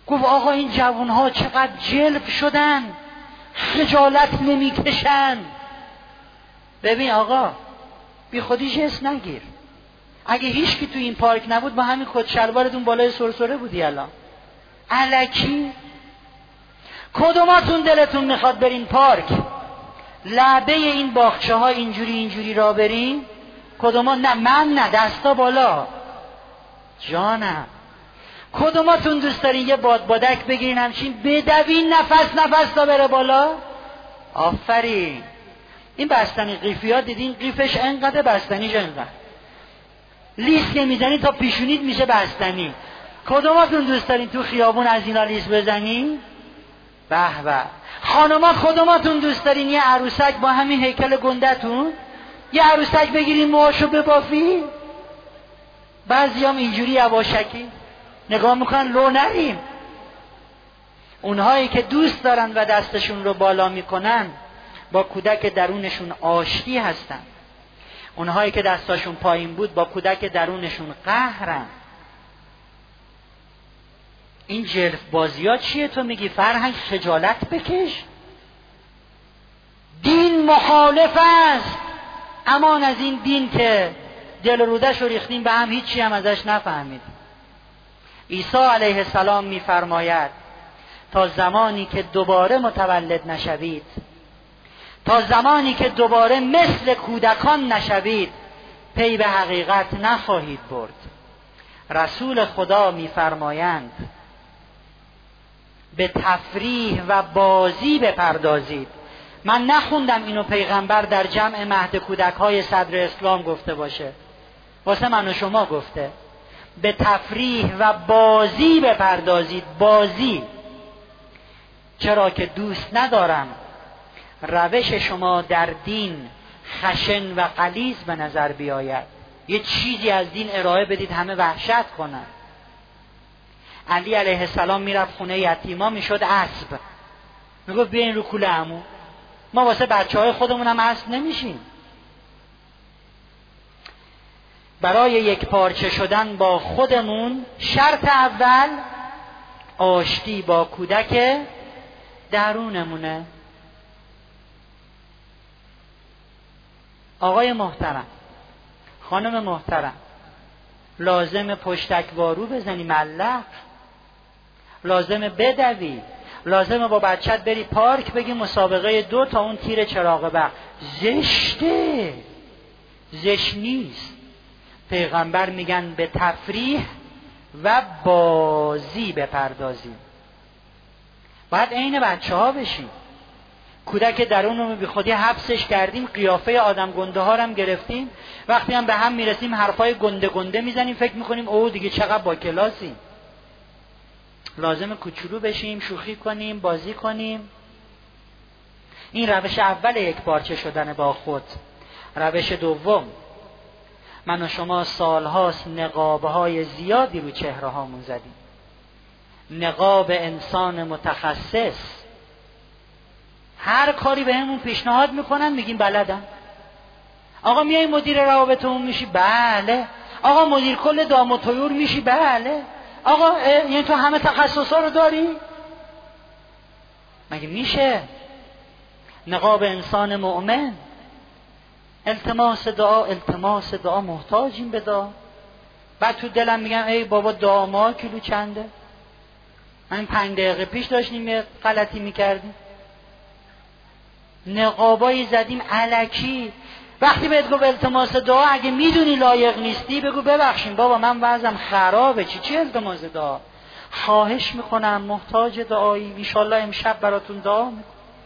گفت آقا این جوانها چقدر جلب شدن، خجالت نمیکشن. ببین آقا، بی خودی جس نگیر. اگه هیچ کی تو این پارک نبود با همین کت شلوارتون بالای سرسره بودی الان. الکی کدوماتون دلتون میخواد برین پارک لعبه این باغچه ها اینجوری را برین؟ کدوما؟ نه من نه، دستا بالا. جانم کدوماتون دوست دارین یه بادک بگیرین همچین بدوین نفس تا بره بالا؟ آفرین. این بستنی قیفی ها دیدین قیفش انقدر، بستنیش انقدر، لیست که میزنی تا پیشونیت میشه بستنی. کدوماتون دوست دارین تو خیابون از اینا لیست بزنین؟ به به. خانما کدوماتون دوست دارین یه عروسک با همین هیکل گندتون یه عروسک بگیرین موهاشو ببافی؟ بعضیام اینجوری یواشکی نگاه میکنن لو نریم. اونهایی که دوست دارن و دستشون رو بالا میکنن با کودک درونشون آشتی هستن. اونهایی که دستاشون پایین بود با کودک درونشون قهرن. این جلف بازی ها چیه؟ تو میگی فرهنگ خجالت بکش. دین مخالف است. امان از این دین که دل رودش رو ریختیم به هم، هیچی هم ازش نفهمید. عیسی علیه السلام میفرماید تا زمانی که دوباره متولد نشوید، تا زمانی که دوباره مثل کودکان نشوید، پی به حقیقت نخواهید برد. رسول خدا میفرمایند به تفریح و بازی بپردازید. من نخوندم اینو پیغمبر در جمع مهد کودک‌های صدر اسلام گفته باشه، واسه من و شما گفته به تفریح و بازی بپردازید. بازی. چرا که دوست ندارم روش شما در دین خشن و غلیظ به نظر بیاید. یه چیزی از دین ارائه بدید همه وحشت کنن. علی علیه السلام میرفت خونه یتیما، میشد اسب، میگفت بیاین رو کوله عمو. ما واسه بچهای خودمون هم اسب نمیشیم. برای یک پارچه شدن با خودمون شرط اول آشتی با کودک درونمونه. آقای محترم، خانم محترم، لازم پشتک وارو بزنی ملق، لازم بدوی، لازم با بچت بری پارک بگی مسابقه 2 تا اون تیر چراغ برق. زشته، زشت نیست. پیغمبر میگن به تفریح و بازی بپردازیم. باید عین بچه ها بشیم. کودک درونمون بی خودی حبسش کردیم، قیافه آدم گنده ها رو هم گرفتیم. وقتی هم به هم میرسیم حرفای گنده گنده میزنیم، فکر میکنیم اوه دیگه چقدر با کلاسیم. لازم کوچولو بشیم، شوخی کنیم، بازی کنیم. این روش اول یک پارچه شدن با خود. روش دوم، من و شما سالهاست نقابهای زیادی رو چهره هامون زدیم. نقاب انسان متخصص. هر کاری به همون پیشنهاد میکنن میگیم بلدم. آقا میای مدیر روابط عمومی میشی؟ بله. آقا مدیر کل دام و طیور میشی؟ بله. آقا یعنی تو همه تخصصا رو داری؟ مگه میشه؟ نقاب انسان مؤمن. التماس دعا، التماس دعا، محتاجیم به دعا. بعد تو دلم میگم ای بابا دعا ما کیلو چنده؟ من 5 دقیقه پیش داشتیم یه غلطی میکردیم، نقابایی زدیم الکی. وقتی بهت گفت التماس دعا، اگه میدونی لایق نیستی بگو ببخشید بابا من وضعم خرابه. چی التماس دعا؟ خواهش میکنم محتاج دعایی، انشالله امشب براتون دعا میکنم.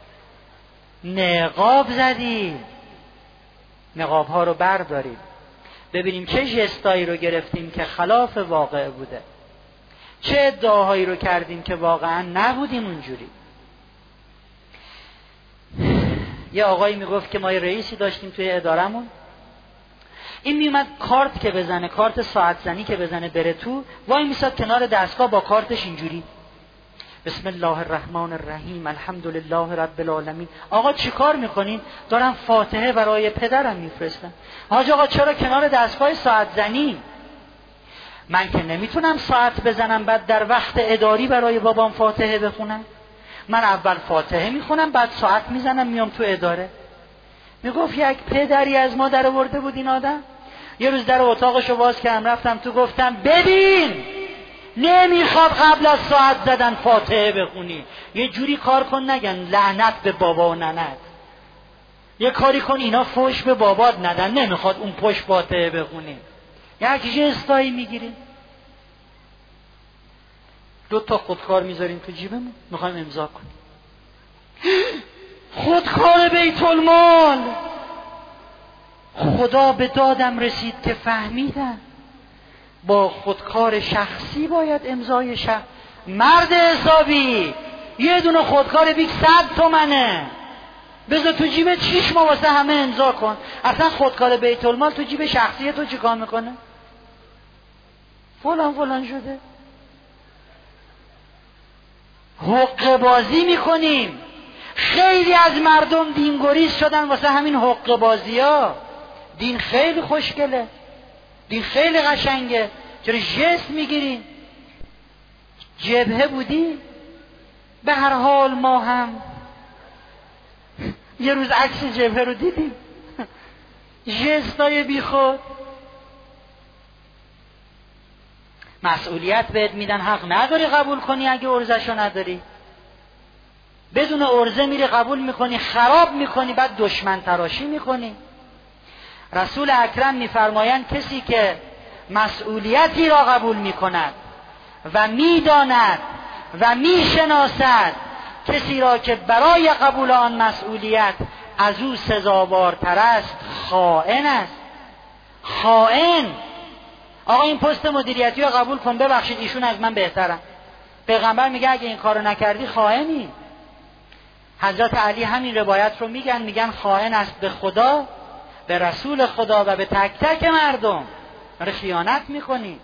نقاب زدیم. نقاب ها رو برداریم ببینیم چه ژستایی رو گرفتیم که خلاف واقع بوده، چه ادعاهایی رو کردیم که واقعا نبودیم اونجوری. یه آقایی میگفت که ما یه رئیسی داشتیم توی ادارمون، این میومد کارت که بزنه، کارت ساعت زنی که بزنه بره تو، وای میساد کنار دستگاه با کارتش اینجوری بسم الله الرحمن الرحیم الحمدلله رب العالمین. آقا چی کار میکنین؟ دارم فاتحه برای پدرم میفرستم. حاج آقا چرا کنار دستگاه ساعت زنی؟ من که نمیتونم ساعت بزنم بعد در وقت اداری برای بابام فاتحه بخونم. من اول فاتحه میخونم بعد ساعت میزنم میام تو اداره. میگفت یک پدری از ما در آورده بود این آدم. یه روز در اتاقشو باز کردم رفتم تو گفتم ببین نمیخواد قبل از ساعت زدن فاتحه بخونی. یه جوری کار کن نگن لعنت به بابا و ننت. یه کاری کن اینا فوش به بابات ندن. نمیخواد اون پشت فاتحه بخونی. یک جستایی میگیریم 2 تا خودکار میذاریم تو جیبمون میخوایم امضا کنیم. خودکار بیت المال. خدا به دادم رسید که فهمیدم با خودکار شخصی باید امضای مرد حسابی یه دونه خودکار بیک 100 تومنه بذار تو جیب چیش ما واسه همه امضا کن. اصلا خودکار بیت المال تو جیب شخصی تو چیکار میکنه؟ فلان شده. حقه بازی میکنیم. خیلی از مردم دینگریز شدن واسه همین حقه بازی ها. دین خیلی خوشگله، دین خیلی قشنگه، چرا جست میگیریم؟ جبهه بودی؟ به هر حال ما هم یه روز عکس جبهه رو دیدیم. جستای بی خود. مسئولیت بهت میدن حق نداری قبول کنی اگه عرضشو نداری. بدون عرضه میری قبول میکنی خراب میکنی بعد دشمن تراشی میکنی. رسول اکرم میفرمایند کسی که مسئولیتی را قبول میکند و میداند و میشناسد کسی را که برای قبول آن مسئولیت از او سزاوارتر است خائن است. خائن. آقا این پست مدیریتی رو قبول کن، ببخشید ایشون از من بهترن. پیغمبر میگه اگه این کارو نکردی خائنی. حضرت علی همین روایت رو میگن خائن است به خدا، به رسول خدا و به تک تک مردم. داره خیانت میکنی.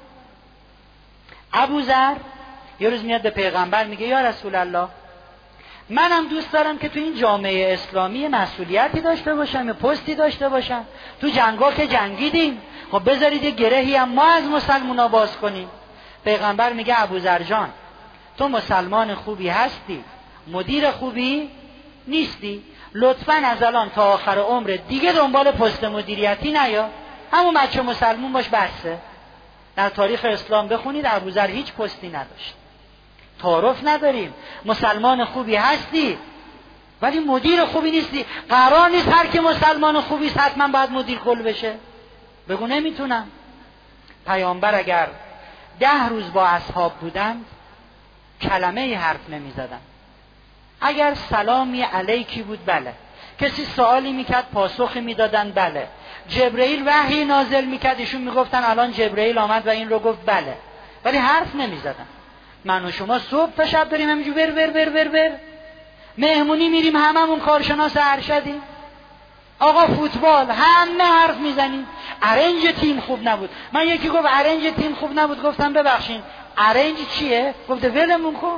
ابوذر یه روز میاد به پیغمبر میگه یا رسول الله منم دوست دارم که تو این جامعه اسلامی مسئولیتی داشته باشم، یه پستی داشته باشم. تو جنگا که جنگیدیم، خب بذارید یه گرهی هم ما از مسلمونا باز کنیم. پیغمبر میگه ابوذر جان تو مسلمان خوبی هستی، مدیر خوبی نیستی، لطفاً از الان تا آخر عمر دیگه دنبال پست مدیریتی نیا، همون بچه مسلمون باش بسه. در تاریخ اسلام بخونید ابوذر هیچ پستی نداشت. تعارف نداریم. مسلمان خوبی هستی ولی مدیر خوبی نیستی. قرار نیست هر کی مسلمان خوبی است حتما باید مدیر کل بشه. بگو نمیتونم. پیامبر اگر 10 روز با اصحاب بودند کلمه ای حرف نمیزدند. اگر سلامی علیکی بود بله، کسی سوالی میکرد پاسخی میدادن بله، جبرئیل وحی نازل میکرد ایشون میگفتن الان جبرئیل آمد و این رو گفت بله، ولی حرف نمیزدن. من و شما صبح تا شب داریم همینجور ور مهمونی میریم هممون کارشناس ارشدیم. آقا فوتبال همه حرف میزنیم. ارنج تیم خوب نبود. من یکی گفت ارنج تیم خوب نبود، گفتم ببخشید ارنج چیه؟ گفته ولمون کن.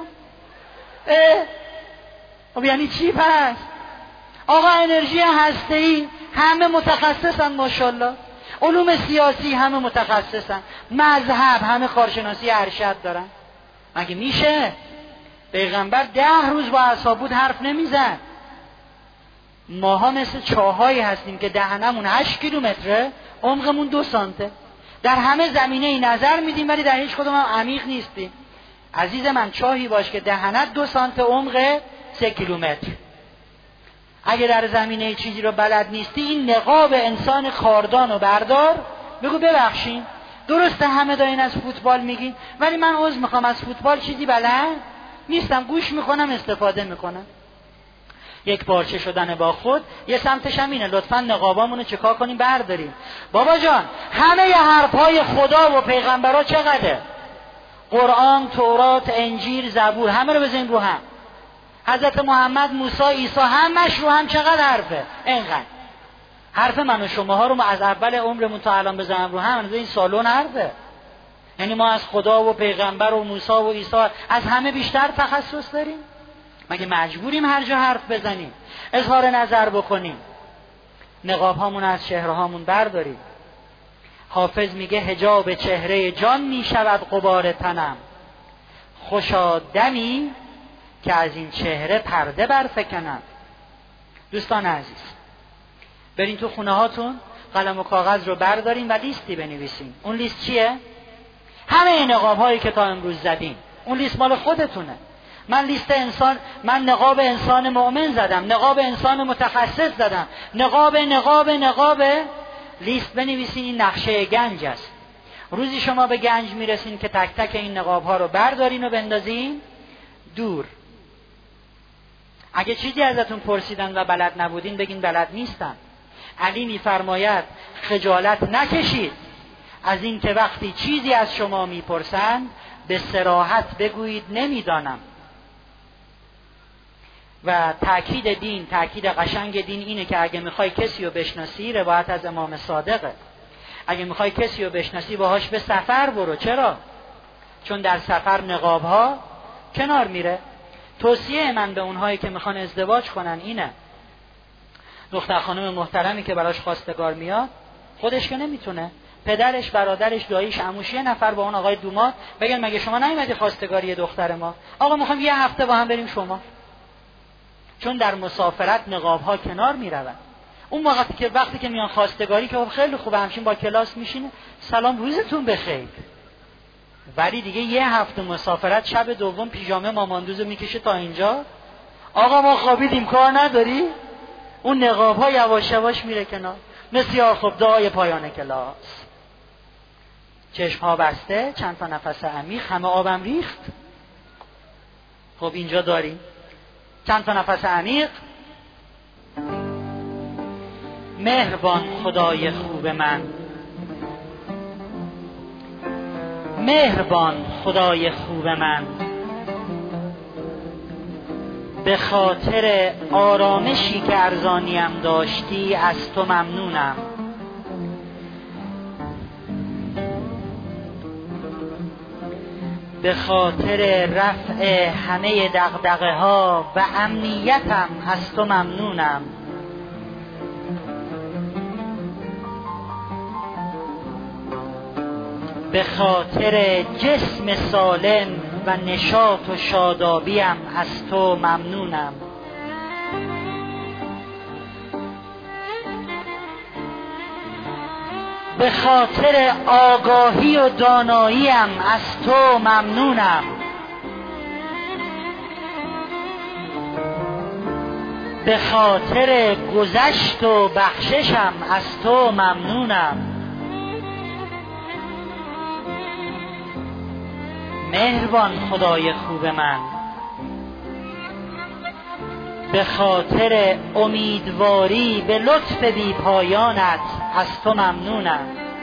خب یعنی چی پس؟ آقا انرژی هسته‌ای همه متخصصن ماشاءالله، علوم سیاسی همه متخصصن، مذهب همه کارشناسی ارشد دارن. مگه میشه؟ پیغمبر 10 روز با اصحاب بود حرف نمیزد. ماها مثل چاهایی هستیم که دهنمون 8 کیلومتره، عمقمون 2 سانته. در همه زمینه ای نظر میدیم ولی در هیچ کدوم هم عمیق نیستیم. عزیز من چاهی باش که دهنت 2 سانت، عمق 3 کیلومتر. اگه در زمینه چیزی رو بلد نیستی این نقاب انسان کاردان و بردار. بگو ببخشین درسته همه دارین از فوتبال میگین ولی من عذر میخوام از فوتبال چیزی بلد نیستم، گوش میکنم استفاده میکنم. یک پارچه شدن با خود یه سمتش هم اینه لطفاً نقابامونو چکار کنیم برداریم. بابا جان همه ی حرفهای خدا و پیغمبرها چقدره؟ قرآن، تورات، انجیل، زبور همه رو بزنیم رو هم. حضرت محمد، موسی، عیسی همش رو هم چقدر حرفه؟ اینقدر. حرف من و شماها رو ما از اول عمرمون تا الان بزنم رو هم این سالون حرفه. یعنی ما از خدا و پیغمبر و موسی و عیسی از همه بیشتر تخصص داریم؟ مگه مجبوریم هر جا حرف بزنیم، اظهار نظر بکنیم؟ نقاب هامون از چهره هامون برداریم. حافظ میگه حجاب چهره جان میشود غبار تنم، خوشا دمی که از این چهره پرده برفکنم. دوستان عزیز، برین تو خونه هاتون قلم و کاغذ رو بردارین و لیستی بنویسین. اون لیست چیه؟ همه نقاب هایی که تا امروز زدیم. اون لیست مال خودتونه. من نقاب انسان مؤمن زدم، نقاب انسان متخصص زدم، نقاب لیست بنویسین. این نقشه گنج است. روزی شما به گنج میرسین که تک تک این نقاب ها رو بردارین و بندازین دور. اگه چیزی ازتون پرسیدن و بلد نبودین بگین بلد نیستم. علی میفرماید خجالت نکشید از این که وقتی چیزی از شما میپرسند به صراحت بگویید نمیدانم. و تأکید دین، تأکید قشنگ دین اینه که اگه میخوای کسی رو بشناسی، روایت از امام صادقه، اگه میخوای کسی رو بشناسی باهاش به سفر برو. چرا؟ چون در سفر نقاب‌ها کنار میره. توصیه من به اونهایی که میخوان ازدواج کنن اینه: دختر خانم محترمی که براش خواستگار میاد، خودش که نمیتونه، پدرش، برادرش، داییش، عموش، یه نفر با اون آقای دومات بگن مگه شما نیومدی خواستگاری دختر ما؟ آقا میخوام یه هفته با هم بریم شما. چون در مسافرت نقاب‌ها کنار میروند. اون وقتی که میان خواستگاری که خیلی خوبه، همچین با کلاس میشینه، سلام روزتون بخیر. ولی دیگه یه هفته مسافرت، شب دوم پیژامه ماماندوزو میکشه تا اینجا، آقا ما خوابیدیم کار نداری؟ اون نقاب‌ها یواش یواش میره کنار. بسیار خوب، دعای پایان کلاس. چشم‌ها بسته، چند تا نفس عمیق، همه آبم ریخت. خب اینجا داریم چند تا نفس عمیق. مهربان خدای خوب من، مهربان خدای خوب من، به خاطر آرامشی که ارزانیم داشتی از تو ممنونم. به خاطر رفع همه دغدغه ها و امنیتم از تو ممنونم. به خاطر جسم سالم و نشاط و شادابیم از تو ممنونم. به خاطر آگاهی و داناییم از تو ممنونم. به خاطر گذشت و بخششم از تو ممنونم. مهربان خدای خوب من، به خاطر امیدواری به لطف بی پایانت از تو ممنونم.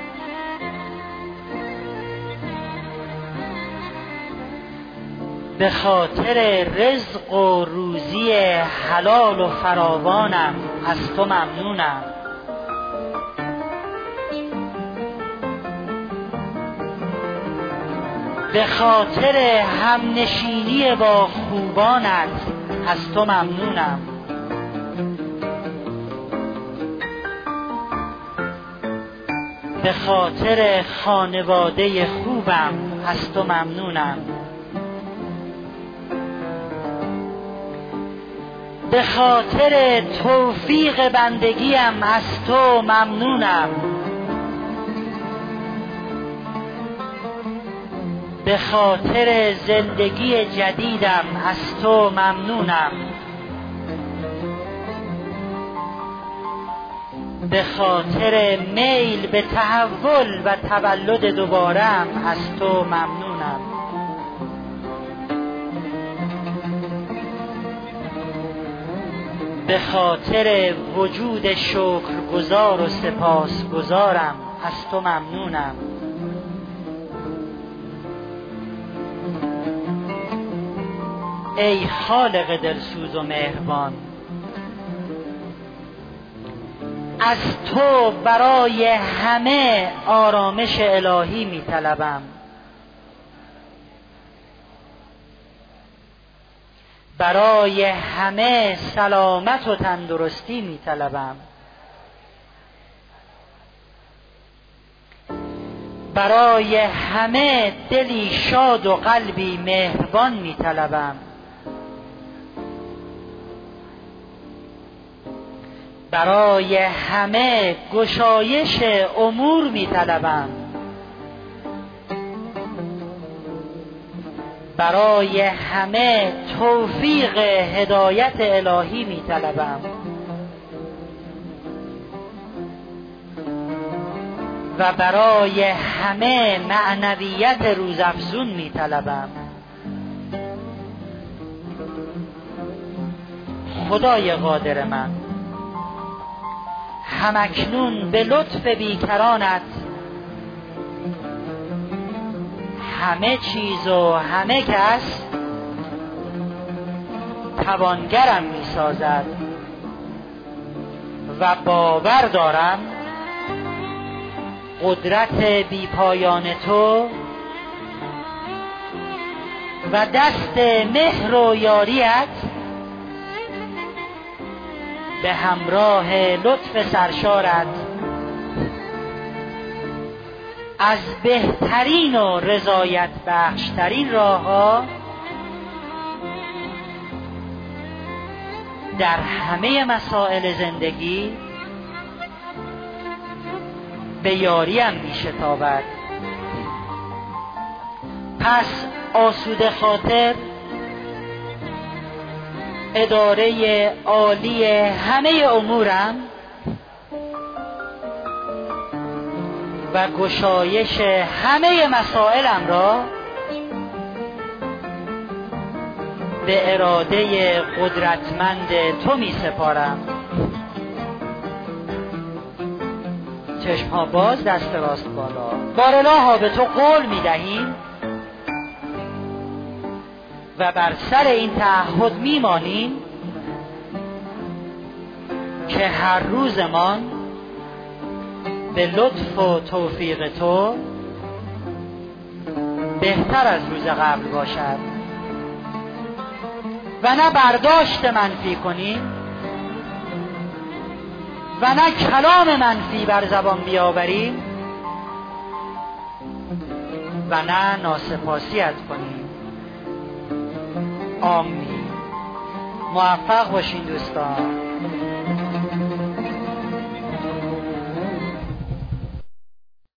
به خاطر رزق و روزی حلال و فراوانم از تو ممنونم. به خاطر همنشینی با خوبانت از تو ممنونم. به خاطر خانواده خوبم از تو ممنونم. به خاطر توفیق بندگیم از تو ممنونم. به خاطر زندگی جدیدم از تو ممنونم. به خاطر میل به تحول و تولد دوبارم از تو ممنونم. به خاطر وجود شکرگزار و سپاسگزارم از تو ممنونم. ای خالق دلسوز و مهربان، از تو برای همه آرامش الهی می طلبم. برای همه سلامت و تندرستی می طلبم. برای همه دلی شاد و قلبی مهربان می طلبم. برای همه گشایش امور می طلبم. برای همه توفیق هدایت الهی می طلبم و برای همه معنویت روزافزون می طلبم. خدای قادر من، همکنون به لطف بیکرانت همه چیز و همه کس توانگرم می سازد و باور دارم قدرت بی پایان تو و دست مهر و یاریت به همراه لطف سرشارت از بهترین و رضایت بخشترین راه‌ها در همه مسائل زندگی به یاریم می شتابد. پس آسوده خاطر اداره عالی همه امورم و گشایش همه مسائلم را به اراده قدرتمند تو می سپارم. چشمها باز، دست راست بالا. بارالها به تو قول می دهیم و بر سر این تعهد می مانیم که هر روزمان به لطف و توفیق تو بهتر از روز قبل باشد و نه برداشت منفی کنیم و نه کلام منفی بر زبان بیاوریم و نه ناسپاسیت کنیم. آمین. موفق باشین دوستان.